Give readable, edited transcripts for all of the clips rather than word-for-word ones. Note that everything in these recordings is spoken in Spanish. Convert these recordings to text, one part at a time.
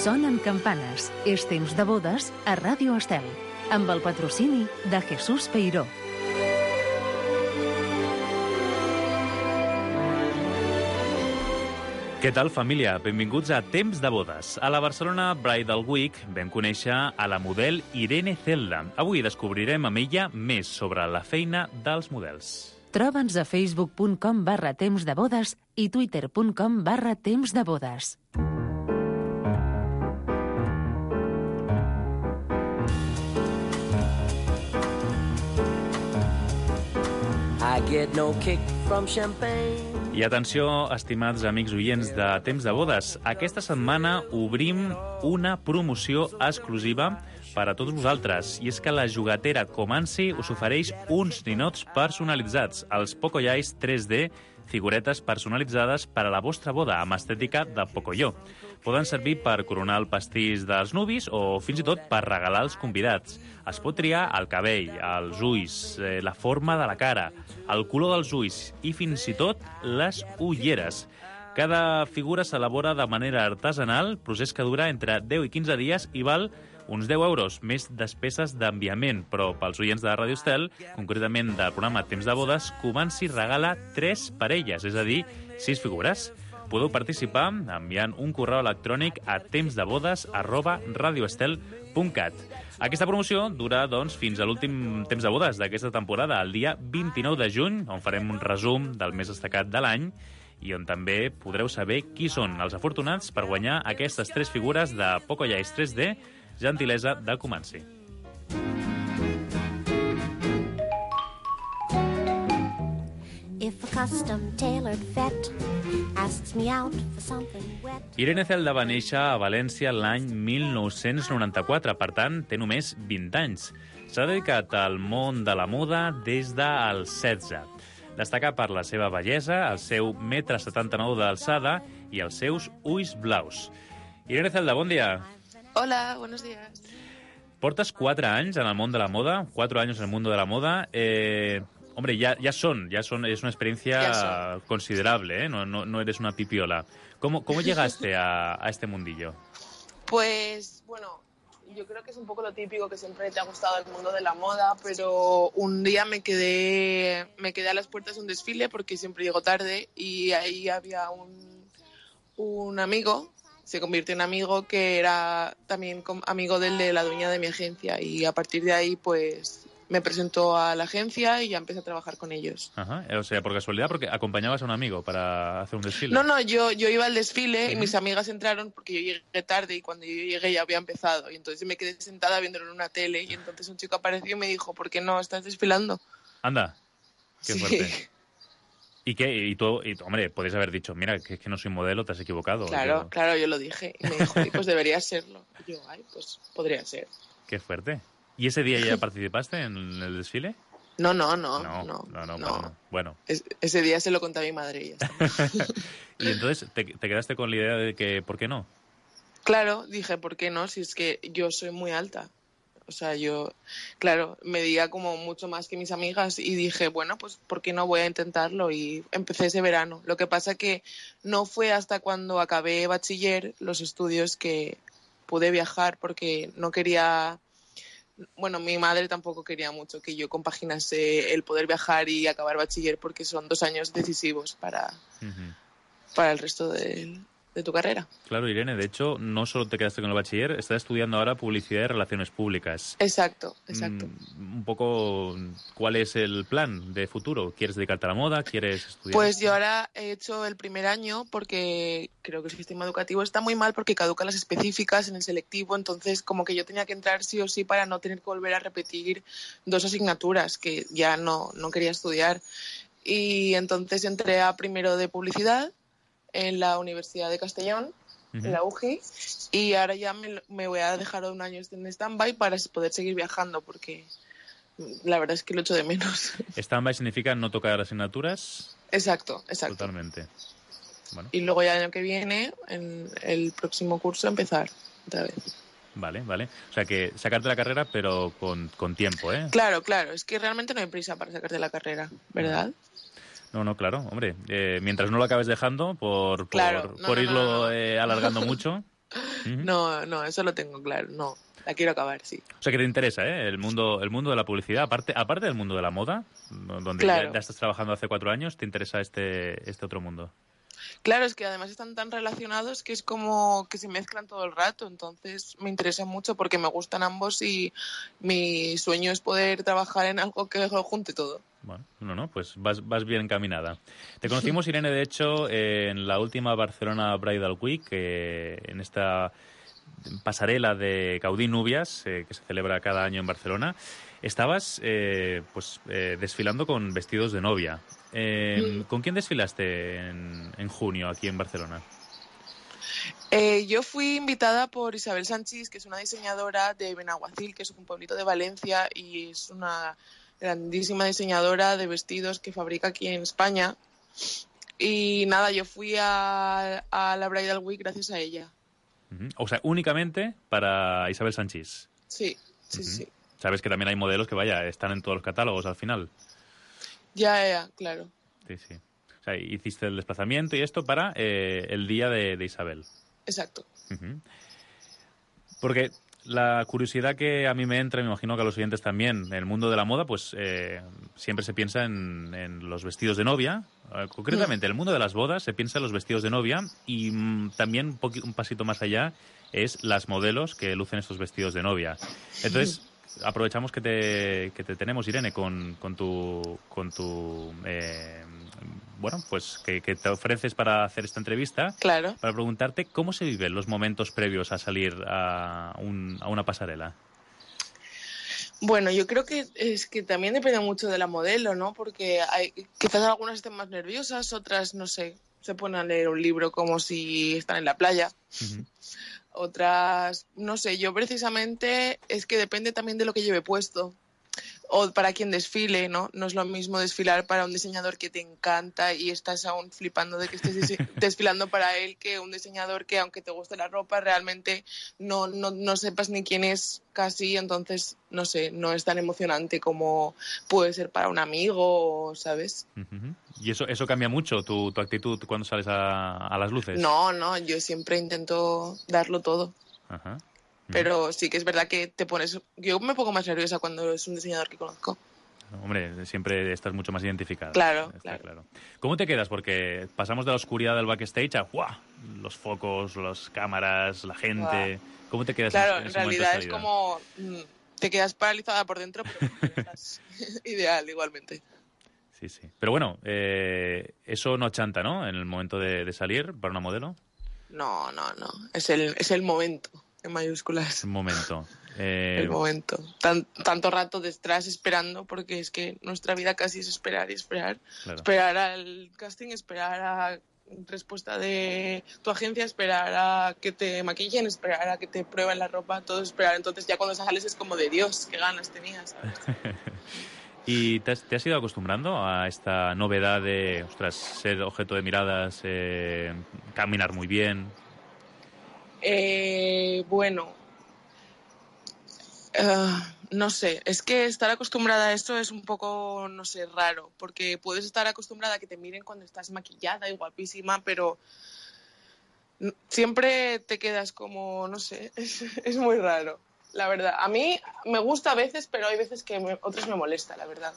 Sonen campanes. És temps de bodes a Ràdio Estel, amb el patrocini de Jesús Peiró. Què tal, família? Benvinguts a Temps de Bodes. A la Barcelona Bridal Week vam conèixer a la model Irene Zelda. Avui descobrirem amb ella més sobre la feina dels models. Troba'ns a facebook.com/tempsdebodes i twitter.com/tempsdebodes. I get no kick from champagne. I atenció, estimats amics oients de Temps de Bodes, aquesta setmana obrim una promoció exclusiva per a tots vosaltres, i és que la jugatera Comanci us ofereix uns ninots personalitzats, els Pocoyais 3D, figuretes personalitzades per a la vostra boda, amb estètica de Pocoyo. Poden servir per coronar el pastís dels nuvis o fins i tot per regalar als convidats. Es pot triar el cabell, els ulls, la forma de la cara, el color dels ulls i fins i tot les ulleres. Cada figura s'elabora de manera artesanal, procés que dura entre 10 i 15 dies i val uns 10 euros, més despeses d'enviament, però pels oients de Ràdio Estel, concretament del programa Temps de Bodes, Comanci regala 3 parelles, és a dir, 6 figures. Podeu participar enviant un correu electrònic a tempsdebodes@radioestel.cat. Aquesta promoció dura, doncs, fins a l'últim Temps de Bodes d'aquesta temporada, el dia 29 de juny, on farem un resum del més destacat de l'any i on també podreu saber qui són els afortunats per guanyar aquestes 3 figures de Pocoyais 3D, gentilesa de Comanci. If a custom-tailored vet asks me out for something wet. Irene Zelda va néixer a València l'any 1994, per tant, té només 20 anys. S'ha dedicat al món de la moda des dels 16. Destaca per la seva bellesa, el seu 1,79 m d'alçada i els seus ulls blaus. Irene Zelda, bon dia. Hola, buenos días. Portes 4 anys en el món de la moda, 4 años en el mundo de la moda. Hombre, ya es una experiencia considerable, ¿eh? No eres una pipiola. ¿Cómo llegaste a este mundillo? Pues, bueno, yo creo que es un poco lo típico, que siempre te ha gustado el mundo de la moda, pero un día me quedé a las puertas de un desfile porque siempre llego tarde y ahí había un amigo. Se convirtió en amigo que era también amigo de la dueña de mi agencia, y a partir de ahí pues me presentó a la agencia y ya empecé a trabajar con ellos. Ajá, o sea, por casualidad, porque acompañabas a un amigo para hacer un desfile. No, yo iba al desfile y mis amigas entraron porque yo llegué tarde y cuando yo llegué ya había empezado, y entonces me quedé sentada viéndolo en una tele y entonces un chico apareció y me dijo, ¿por qué no estás desfilando? Anda, qué Sí. fuerte. ¿Y tú, hombre, podrías haber dicho, mira, que no soy modelo, te has equivocado? Claro, yo lo dije. Y me dijo, pues deberías serlo. Y yo, pues podría ser. Qué fuerte. ¿Y ese día ya participaste en el desfile? No. Bueno. Ese día se lo conté a mi madre y ya está. Y entonces, ¿te quedaste con la idea de que, ¿por qué no? Claro, dije, ¿por qué no? Si es que yo soy muy alta. O sea, yo, claro, medía como mucho más que mis amigas y dije, bueno, pues ¿por qué no voy a intentarlo? Y empecé ese verano. Lo que pasa que no fue hasta cuando acabé bachiller, los estudios, que pude viajar porque no quería... Bueno, mi madre tampoco quería mucho que yo compaginase el poder viajar y acabar bachiller porque son 2 años decisivos para el resto de tu carrera. Claro, Irene, de hecho, no solo te quedaste con el bachiller, estás estudiando ahora Publicidad y Relaciones Públicas. Exacto. Un poco, ¿cuál es el plan de futuro? ¿Quieres dedicarte a la moda? ¿Quieres estudiar? Pues yo ahora he hecho el primer año porque creo que el sistema educativo está muy mal porque caducan las específicas en el selectivo, entonces como que yo tenía que entrar sí o sí para no tener que volver a repetir 2 asignaturas que ya no quería estudiar. Y entonces entré a primero de Publicidad en la Universidad de Castellón, en la UGI, y ahora ya me voy a dejar 1 año en stand-by para poder seguir viajando, porque la verdad es que lo echo de menos. ¿Stand-by significa no tocar asignaturas? Exacto. Totalmente. Bueno. Y luego ya el año que viene, en el próximo curso, empezar otra vez. Vale. O sea que sacarte la carrera, pero con tiempo, ¿eh? Claro. Es que realmente no hay prisa para sacarte la carrera, ¿verdad? No, claro, hombre. Mientras no lo acabes dejando por irlo alargando mucho. No, eso lo tengo claro, no. La quiero acabar, sí. O sea, que te interesa, ¿eh? El mundo de la publicidad, aparte del mundo de la moda, donde Claro. ya estás trabajando hace 4 años, ¿te interesa este otro mundo? Claro, es que además están tan relacionados que es como que se mezclan todo el rato, entonces me interesa mucho porque me gustan ambos y mi sueño es poder trabajar en algo que lo junte todo. Bueno, no, pues vas bien encaminada. Te conocimos, Irene, de hecho, en la última Barcelona Bridal Week, en esta pasarela de Gaudí Núvias, que se celebra cada año en Barcelona. Estabas desfilando con vestidos de novia. ¿Con quién desfilaste en junio aquí en Barcelona? Yo fui invitada por Isabel Sanchis, que es una diseñadora de Benaguacil, que es un pueblito de Valencia, y es una grandísima diseñadora de vestidos que fabrica aquí en España. Y nada, yo fui a la Bridal Week gracias a ella. O sea, únicamente para Isabel Sanchis. Sí, sí. Sabes que también hay modelos que, están en todos los catálogos al final. Ya, claro. Sí. O sea, hiciste el desplazamiento y esto para el día de Isabel. Exacto. Porque la curiosidad que a mí me entra, me imagino que a los oyentes también, en el mundo de la moda, pues siempre se piensa en los vestidos de novia. Concretamente, en el mundo de las bodas se piensa en los vestidos de novia y también un pasito más allá es las modelos que lucen estos vestidos de novia. Entonces, aprovechamos que te tenemos, Irene, con tu que te ofreces para hacer esta entrevista. Claro. Para preguntarte cómo se viven los momentos previos a salir a una pasarela. Bueno, yo creo que es que también depende mucho de la modelo, ¿no? Porque quizás algunas estén más nerviosas, otras, no sé, se ponen a leer un libro como si están en la playa. Otras, no sé, yo precisamente es que depende también de lo que lleve puesto o para quien desfile, ¿no? No es lo mismo desfilar para un diseñador que te encanta y estás aún flipando de que estés desfilando para él que un diseñador que, aunque te guste la ropa, realmente no sepas ni quién es casi, entonces, no sé, no es tan emocionante como puede ser para un amigo, ¿sabes? ¿Y eso cambia mucho tu actitud cuando sales a las luces? No, yo siempre intento darlo todo. Ajá. Pero sí que es verdad que te pones... Yo me pongo más nerviosa cuando es un diseñador que conozco. Hombre, siempre estás mucho más identificada. Claro. ¿Cómo te quedas? Porque pasamos de la oscuridad del backstage a ¡guau! Los focos, las cámaras, la gente... ¡Guau! ¿Cómo te quedas Claro, en realidad momento de es salida? como... te quedas paralizada por dentro, pero estás ideal igualmente. Sí. Pero bueno, eso no chanta, ¿no? En el momento de salir para una modelo. No. Es el momento, en mayúsculas. Un momento. El momento. Tanto rato detrás esperando, porque es que nuestra vida casi es esperar y esperar. Claro. Esperar al casting, esperar a respuesta de tu agencia, esperar a que te maquillen, esperar a que te prueben la ropa, todo esperar. Entonces ya cuando sales es como de Dios, qué ganas tenías, ¿sabes? ¿Y te has ido acostumbrando a esta novedad de, ser objeto de miradas, caminar muy bien? Bueno, no sé, es que estar acostumbrada a esto es un poco, no sé, raro, porque puedes estar acostumbrada a que te miren cuando estás maquillada y guapísima, pero siempre te quedas como, no sé, es muy raro, la verdad. A mí me gusta a veces, pero hay veces que otras me molesta, la verdad.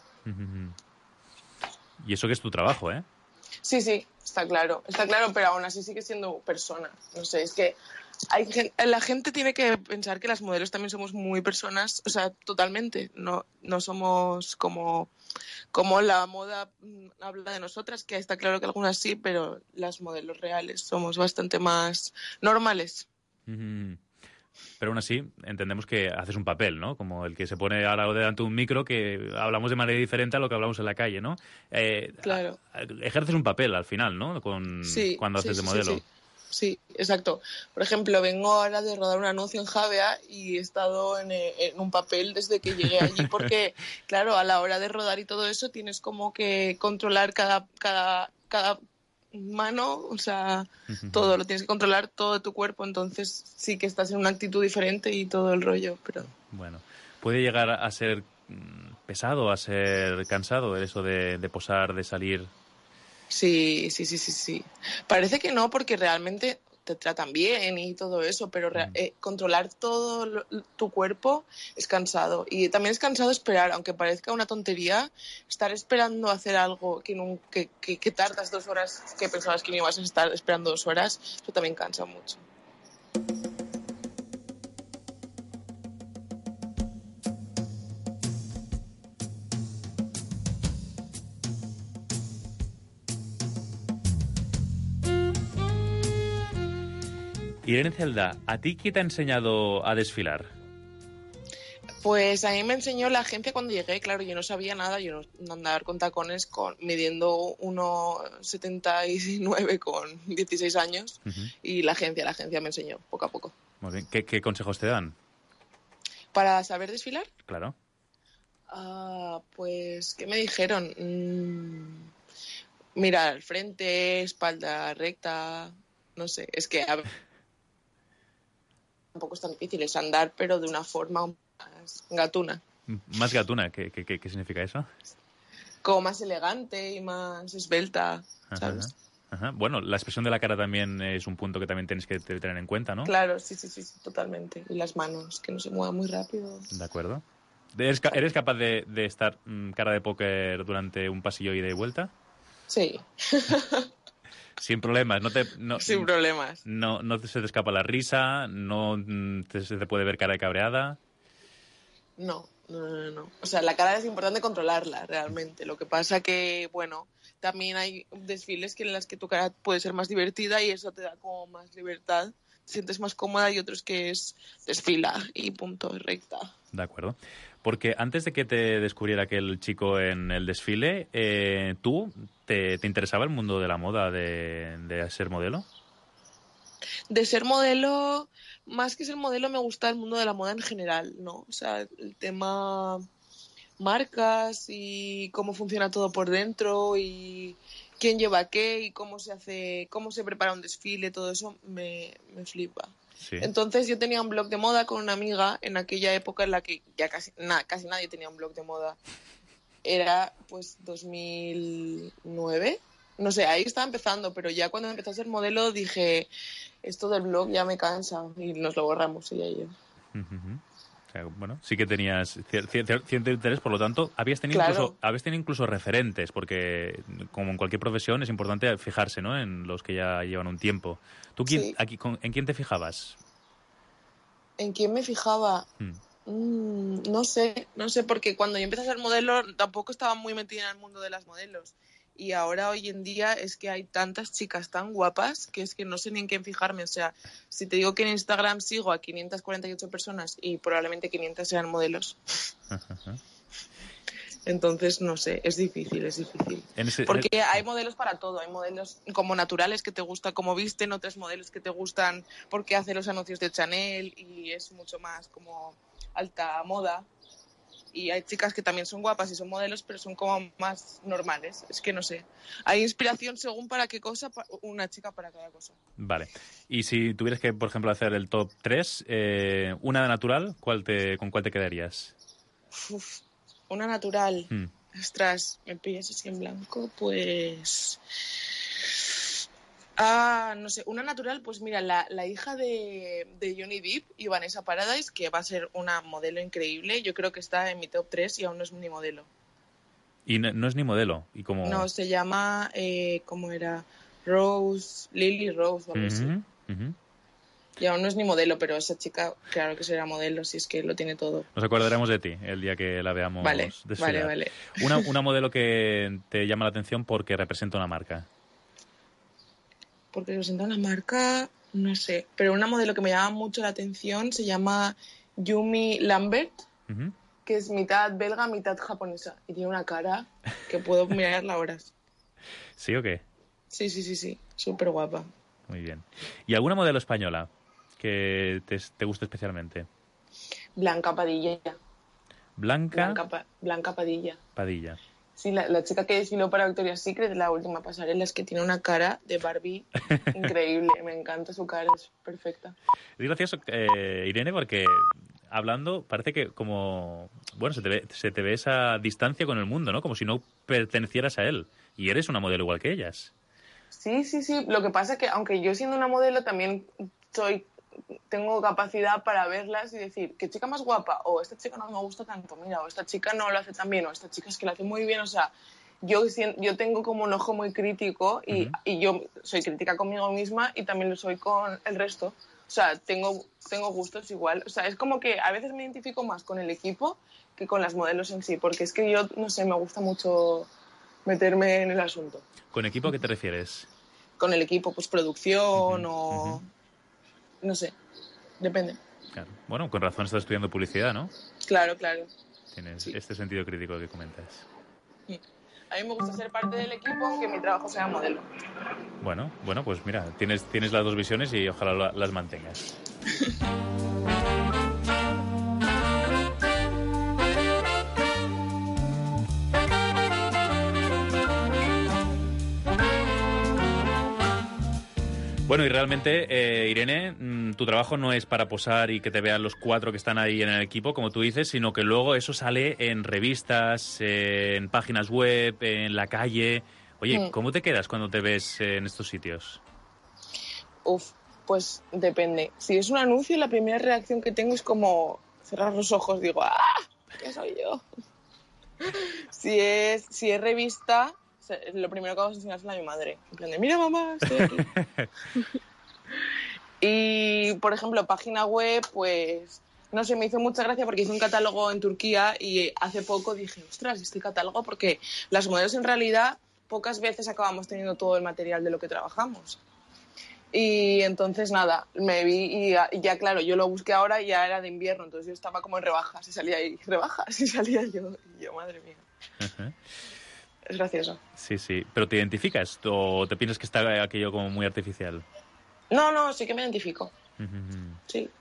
Y eso que es tu trabajo, ¿eh? Sí, está claro, pero aún así sigue siendo persona, no sé, es que la gente tiene que pensar que las modelos también somos muy personas, o sea, totalmente. No somos como la moda habla de nosotras, que está claro que algunas sí, pero las modelos reales somos bastante más normales. Pero aún así entendemos que haces un papel, ¿no? Como el que se pone ahora delante de un micro, que hablamos de manera diferente a lo que hablamos en la calle, ¿no? Claro. Ejerces un papel al final, ¿no? Cuando haces de modelo. Sí, exacto. Por ejemplo, vengo ahora de rodar un anuncio en Javea y he estado en un papel desde que llegué allí porque, claro, a la hora de rodar y todo eso tienes como que controlar cada mano, o sea, todo lo tienes que controlar, todo tu cuerpo, entonces sí que estás en una actitud diferente y todo el rollo, pero... Bueno, ¿puede llegar a ser pesado, a ser cansado eso de posar, de salir? Sí. Parece que no, porque realmente te tratan bien y todo eso, pero controlar todo tu cuerpo es cansado. Y también es cansado esperar, aunque parezca una tontería, estar esperando hacer algo que tardas 2 horas, que pensabas que no ibas a estar esperando 2 horas, eso también cansa mucho. Irene Celda, ¿a ti qué te ha enseñado a desfilar? Pues a mí me enseñó la agencia cuando llegué, claro, yo no sabía nada, yo no andaba con tacones, midiendo 1,79 con 16 años, y la agencia me enseñó poco a poco. Muy bien. ¿Qué consejos te dan? ¿Para saber desfilar? Claro. Pues, ¿qué me dijeron? Mirar al frente, espalda recta, no sé, es que tampoco es tan difícil, es andar, pero de una forma más gatuna. ¿Más gatuna? ¿Qué significa eso? Como más elegante y más esbelta, ¿sabes? Ajá. Bueno, la expresión de la cara también es un punto que también tienes que tener en cuenta, ¿no? Claro, sí, totalmente. Y las manos, que no se muevan muy rápido. De acuerdo. ¿Eres capaz de estar cara de póker durante un pasillo ida y vuelta? Sí. Sin problemas, Sin problemas. No se te escapa la risa, se te puede ver cara de cabreada. No. O sea, la cara es importante controlarla, realmente. Lo que pasa que, bueno, también hay desfiles en las que tu cara puede ser más divertida y eso te da como más libertad. Te sientes más cómoda, y otros que es desfila y punto, recta. De acuerdo. Porque antes de que te descubriera aquel chico en el desfile, ¿tú te interesaba el mundo de la moda, de ser modelo? De ser modelo, más que ser modelo, me gusta el mundo de la moda en general, ¿no? O sea, el tema marcas y cómo funciona todo por dentro y quién lleva qué y cómo se prepara un desfile, todo eso me flipa. Sí. Entonces yo tenía un blog de moda con una amiga en aquella época en la que ya casi nadie tenía un blog de moda. Era pues 2009. No sé, ahí estaba empezando, pero ya cuando empecé a ser modelo dije, esto del blog ya me cansa, y nos lo borramos ella y yo. O sea, bueno, sí que tenías cierto interés, por lo tanto, habías tenido incluso referentes, porque como en cualquier profesión es importante fijarse, ¿no?, en los que ya llevan un tiempo. ¿Tú Sí. en quién te fijabas? ¿En quién me fijaba? No sé, porque cuando yo empecé a ser modelo tampoco estaba muy metida en el mundo de las modelos. Y ahora, hoy en día, es que hay tantas chicas tan guapas que es que no sé ni en quién fijarme. O sea, si te digo que en Instagram sigo a 548 personas y probablemente 500 sean modelos. Entonces, no sé, es difícil. Porque hay modelos para todo. Hay modelos como naturales que te gusta cómo visten, otros modelos que te gustan porque hace los anuncios de Chanel y es mucho más como alta moda. Y hay chicas que también son guapas y son modelos, pero son como más normales. Es que no sé. Hay inspiración según para qué cosa, una chica para cada cosa. Vale. Y si tuvieras que, por ejemplo, hacer el top 3, una natural, ¿con cuál te quedarías? Una natural. Ostras, me pillas así en blanco, pues... no sé, una natural, pues mira, la hija de Johnny Depp y Vanessa Paradise, que va a ser una modelo increíble, yo creo que está en mi top 3 y aún no es ni modelo. ¿Y no es ni modelo? ¿Y cómo? No, se llama, ¿cómo era? Lily Rose o algo así. Y aún no es ni modelo, pero esa chica, claro que será modelo, si es que lo tiene todo. Nos acordaremos de ti el día que la veamos desfilar. Vale. Una modelo que te llama la atención porque representa una marca. Porque representa una marca, no sé, pero una modelo que me llama mucho la atención se llama Yumi Lambert, que es mitad belga, mitad japonesa, y tiene una cara que puedo mirarla horas. ¿Sí o qué? Sí, súper guapa. Muy bien. ¿Y alguna modelo española que te guste especialmente? Blanca Padilla. ¿Blanca Padilla. Padilla. Sí, la chica que desfiló para Victoria's Secret, la última pasarela, es que tiene una cara de Barbie increíble. Me encanta su cara, es perfecta. Es gracioso, Irene, porque hablando parece que como... Bueno, se te ve esa distancia con el mundo, ¿no? Como si no pertenecieras a él. Y eres una modelo igual que ellas. Sí. Lo que pasa es que, aunque yo siendo una modelo, también tengo capacidad para verlas y decir, ¿qué chica más guapa? O esta chica no me gusta tanto, mira, o esta chica no lo hace tan bien, o esta chica es que lo hace muy bien. O sea, yo tengo como un ojo muy crítico y yo soy crítica conmigo misma y también lo soy con el resto. O sea, tengo gustos igual. O sea, es como que a veces me identifico más con el equipo que con las modelos en sí, porque es que yo, no sé, me gusta mucho meterme en el asunto. ¿Con equipo a qué te refieres? Con el equipo, pues producción o... No sé, depende. Claro. Bueno, con razón estás estudiando publicidad, ¿no? Claro. Tienes este sentido crítico que comentas. A mí me gusta ser parte del equipo, aunque mi trabajo sea modelo. Bueno, pues mira, tienes las dos visiones y ojalá las mantengas. Bueno, y realmente, Irene, tu trabajo no es para posar y que te vean los 4 que están ahí en el equipo, como tú dices, sino que luego eso sale en revistas, en páginas web, en la calle. Oye, ¿cómo te quedas cuando te ves en estos sitios? Pues depende. Si es un anuncio, la primera reacción que tengo es como cerrar los ojos, digo, ¡ah! ¿Qué soy yo? Si es revista... Lo primero que hago es enseñárselo a mi madre. En plan de, mira mamá, estoy aquí. Y, por ejemplo, página web, pues, no sé, me hizo mucha gracia porque hice un catálogo en Turquía y hace poco dije, ostras, este catálogo, porque las modelos en realidad pocas veces acabamos teniendo todo el material de lo que trabajamos. Y entonces, nada, me vi y ya, claro, yo lo busqué ahora y ya era de invierno, entonces yo estaba como en rebajas y salía ahí, rebajas y salía yo, y yo, madre mía. Uh-huh. Es gracioso. Sí. ¿Pero te identificas o te piensas que está aquello como muy artificial? No, sí que me identifico. Uh-huh. Sí.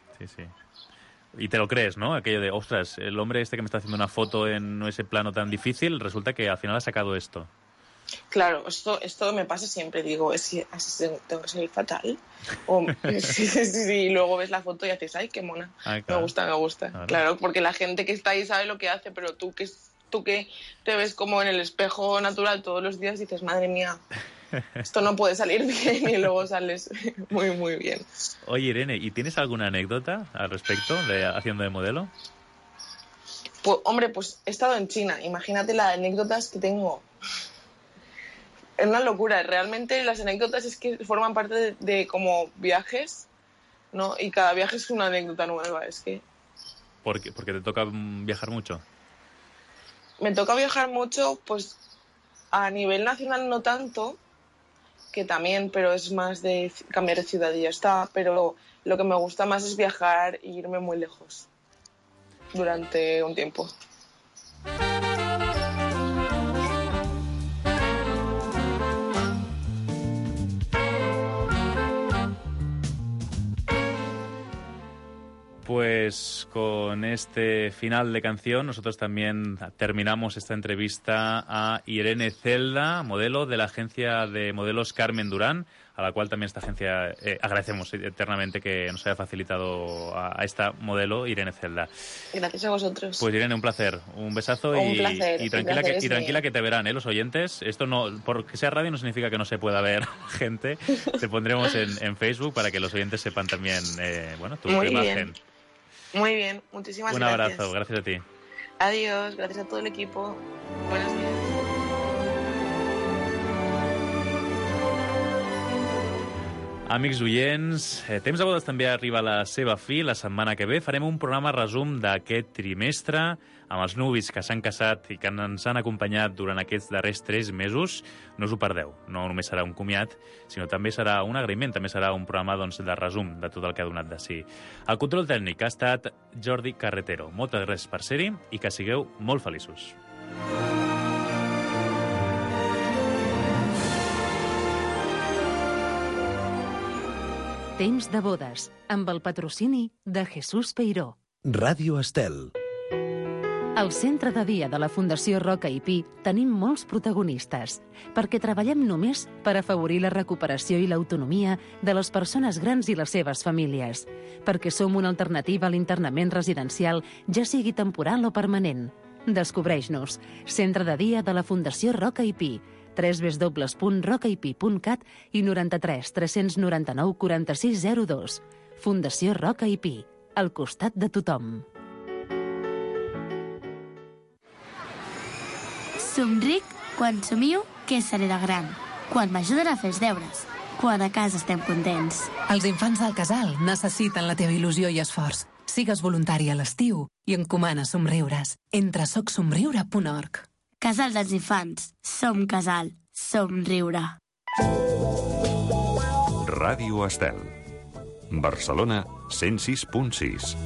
Y te lo crees, ¿no? Aquello de, ostras, el hombre este que me está haciendo una foto en ese plano tan difícil, resulta que al final ha sacado esto. Claro, esto me pasa siempre. Digo, así tengo que salir fatal. O sí, luego ves la foto y haces, ay, qué mona. Ay, claro. Me gusta. Claro, porque la gente que está ahí sabe lo que hace, pero tú que te ves como en el espejo natural todos los días dices, madre mía, esto no puede salir bien, y luego sales muy, muy bien. Oye, Irene, ¿y tienes alguna anécdota al respecto de haciendo de modelo? Pues, hombre, pues he estado en China. Imagínate las anécdotas que tengo. Es una locura. Realmente las anécdotas es que forman parte de como viajes, ¿no? Y cada viaje es una anécdota nueva. Es que... Porque te toca viajar mucho. Me toca viajar mucho, pues a nivel nacional no tanto, que también, pero es más de cambiar de ciudad y ya está. Pero lo que me gusta más es viajar e irme muy lejos durante un tiempo. Pues con este final de canción nosotros también terminamos esta entrevista a Irene Zelda, modelo de la agencia de modelos Carmen Durán, a la cual también esta agencia agradecemos eternamente que nos haya facilitado a esta modelo Irene Zelda. Gracias a vosotros. Pues Irene, un placer, un besazo y tranquila que te verán, los oyentes. Esto no, porque sea radio no significa que no se pueda ver gente. Te pondremos en Facebook para que los oyentes sepan también tu imagen. Muy bien, muchísimas gracias. Un abrazo, gracias a ti. Adiós, gracias a todo el equipo. Buenos días. Amics oients, Temps de Bodes també arriba a la seva fi. La setmana que ve farem un programa resum d'aquest trimestre amb els nuvis que s'han casat i que ens han acompanyat durant aquests darrers 3 mesos. No us ho perdeu. No només serà un comiat, sinó també serà un agraïment, també serà un programa de resum de tot el que ha donat de si. El control tècnic ha estat Jordi Carretero. Moltes gràcies per ser-hi i que sigueu molt feliços. Temps de bodes, amb el patrocini de Jesús Peiró. Ràdio Estel. Al centre de dia de la Fundació Roca i Pi tenim molts protagonistes, perquè treballem només per afavorir la recuperació i l'autonomia de les persones grans i les seves famílies, perquè som una alternativa a l'internament residencial, ja sigui temporal o permanent. Descobreix-nos. Centre de dia de la Fundació Roca i Pi. www.rocaip.cat i 93 399 4602. Fundació Roca i Pi, al costat de tothom. Somric quan somio que seré de gran, quan m'ajuden a fer els deures, quan a casa estem contents. Els infants del casal necessiten la teva il·lusió i esforç. Sigues voluntari a l'estiu i encomana somriures. Entra a socsomriure.org. Casal dels infants. Som casal. Somriure. Ràdio Estel. Barcelona 106.6.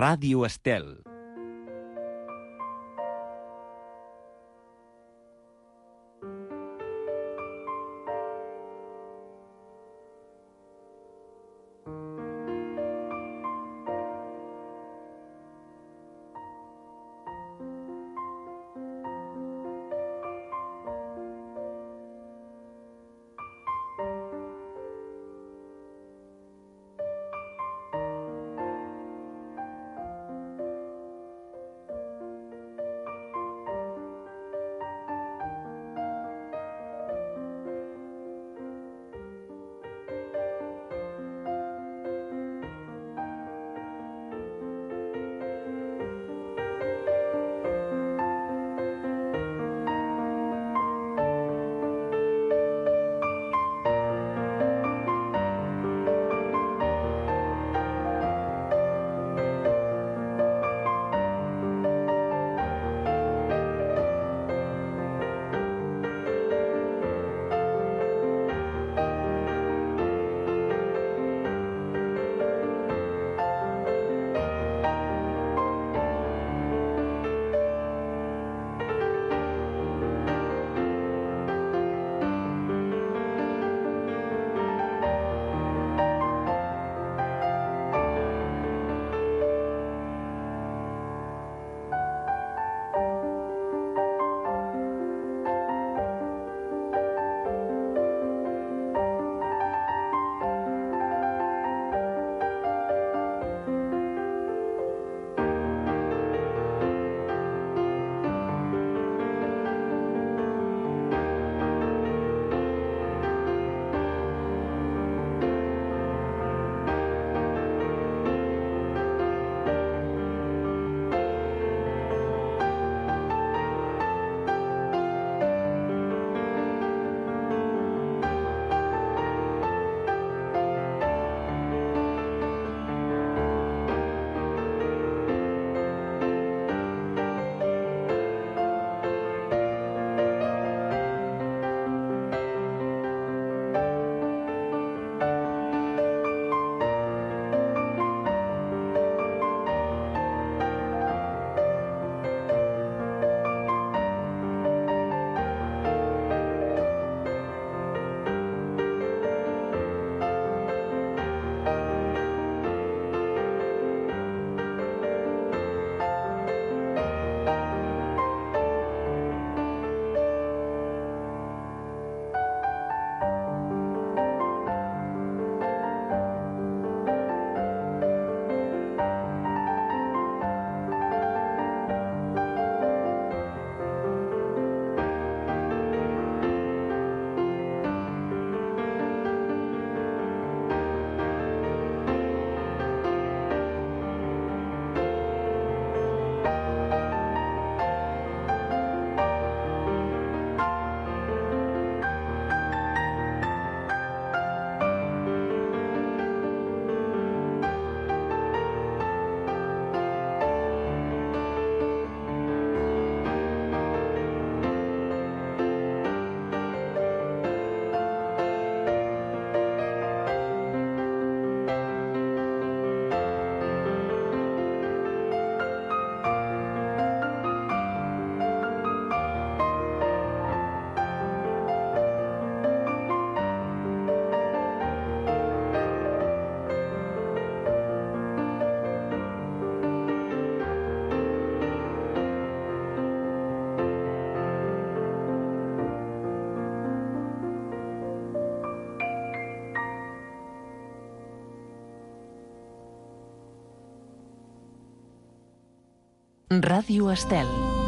Ràdio Estel. Ràdio Estel.